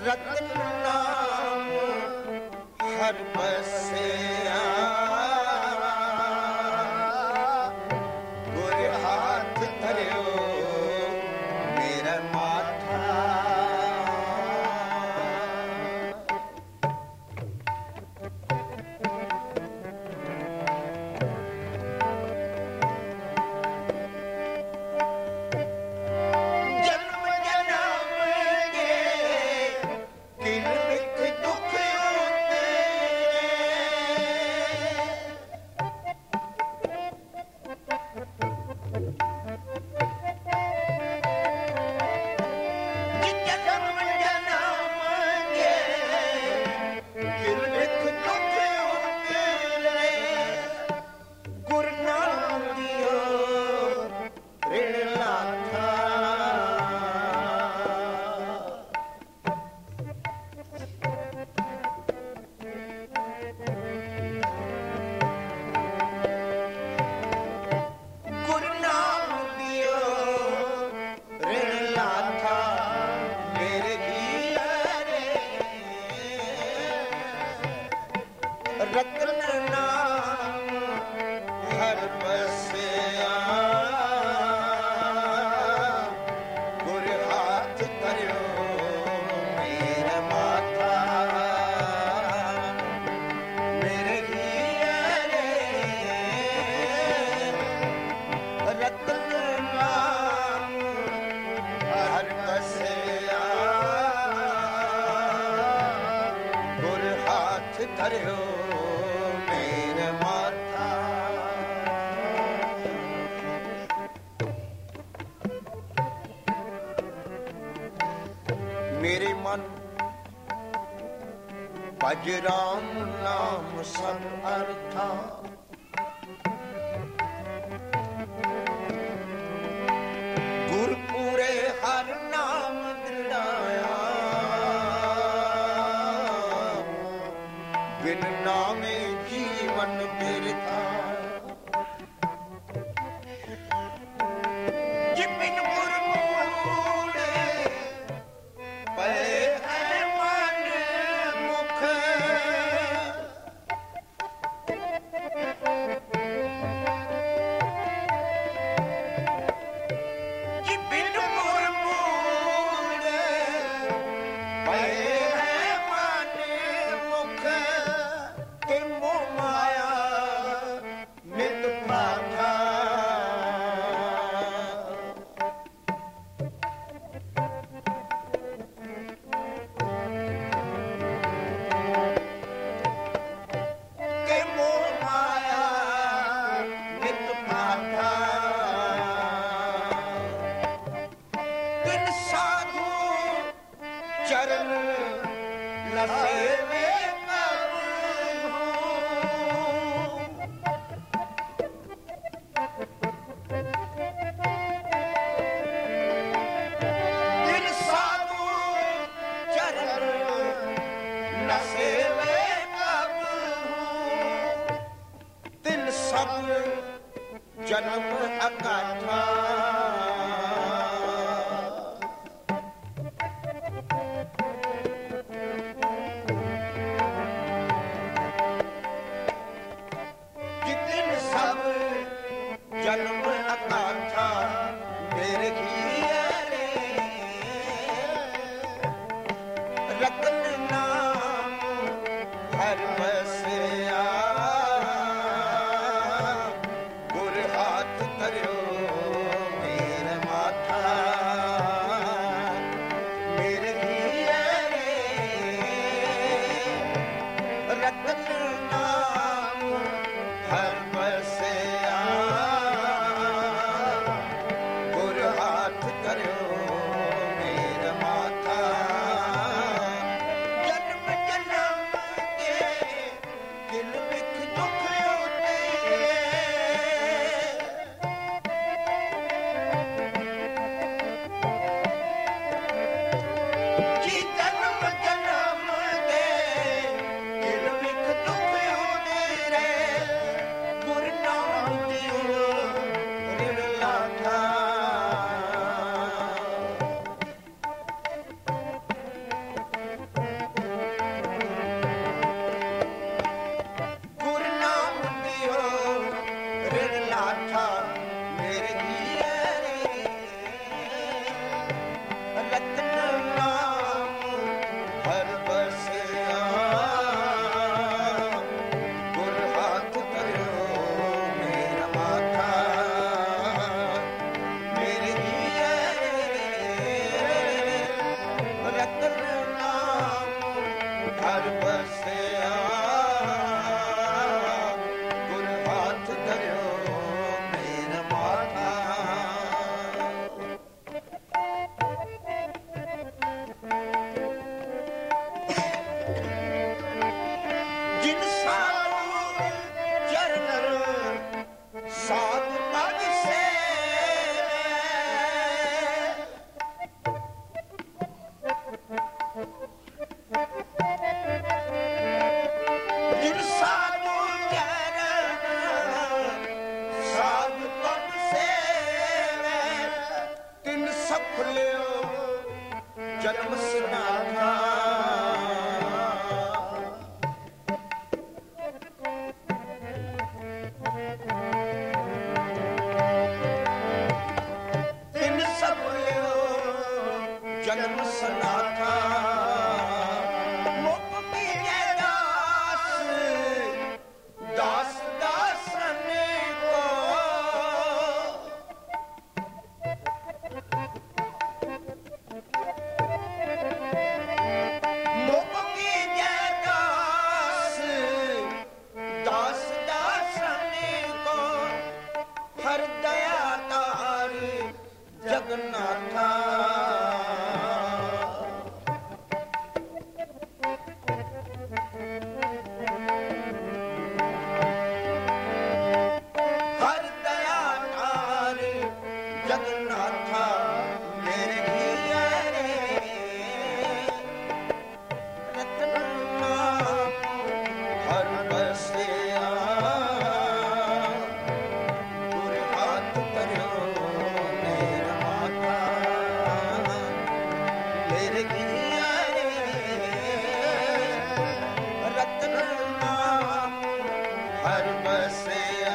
रतन नाम हर बसिया गुर हाथ धरियो मेरा माथा मेरे मन भज राम नाम सब अर्था गुरपुरे हर नाम दृढ़ाया बिन नामे जीवन बिरथा जन्म अकाठा जन्म सनाथा तिन सब लियो जन्म सनाथा मुख मीरे दास दास दासन को मुख मीरे दास दास दासन को हर दया तार जगन्नाथा हर दया तार जगन्नाथा मेरे घिया रे रतन नाम हर बसिया गुर हाथ करो मेरा माथा मेरे घिया रे रतन नाम हर बसिया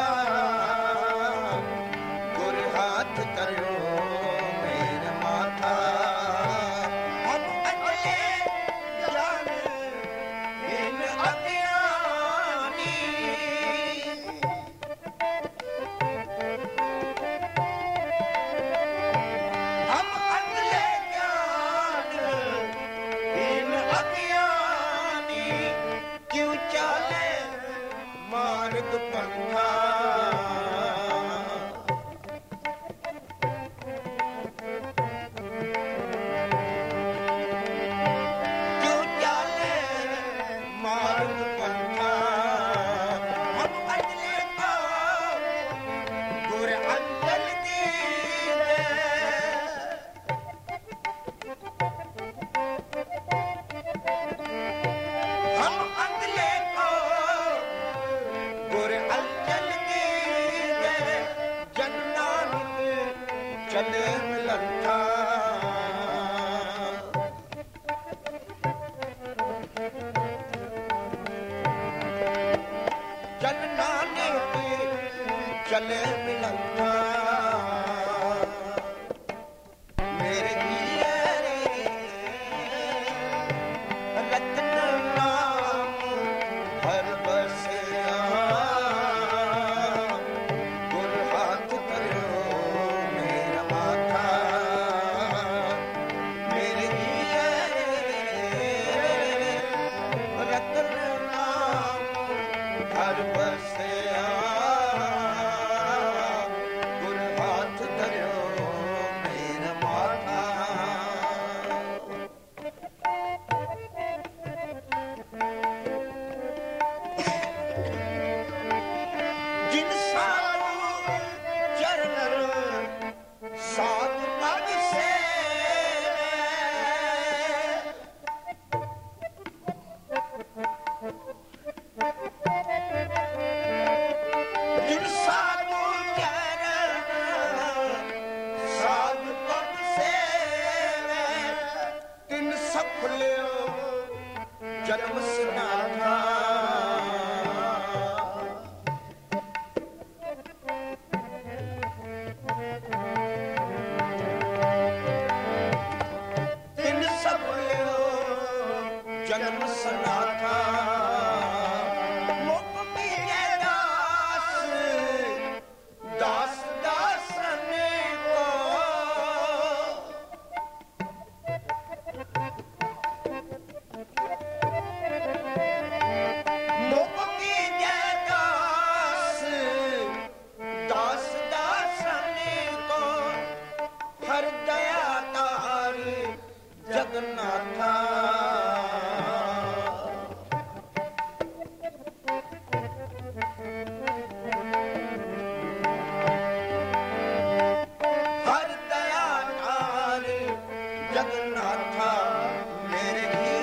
गुर हाथ करो मेरा माथा अब अगले जान इन अज्ञानी हम अगले ज्ञान इन अज्ञानी क्यों चले मार्ग पंथा क्यों चले मार्ग पंथा हम अगले को गुर अंजल दीजे हम अगले को गुर अंजल दीजे जन नानक चले मिलंथा जन नानक चले मिलंथा मेरे घिया रे रतन नाम हर बसिया गुर हाथ करो मेरा माथा मेरे घिया रे रतन नाम हर बसिया गुर हाथ करो मेरा माथा जिन साधु चरण साधु पद सेवे जिन साधु चरण साधु पद सेवे तिन सफलियो जन्म सनाथा तिन सफलियो जन्म सनाथा मुख मीरे दास दास दासन को मुख मीरे दास दास दासन को हर दया तार जगन्नाथा हर दया तार जगन्नाथा मेरे घिया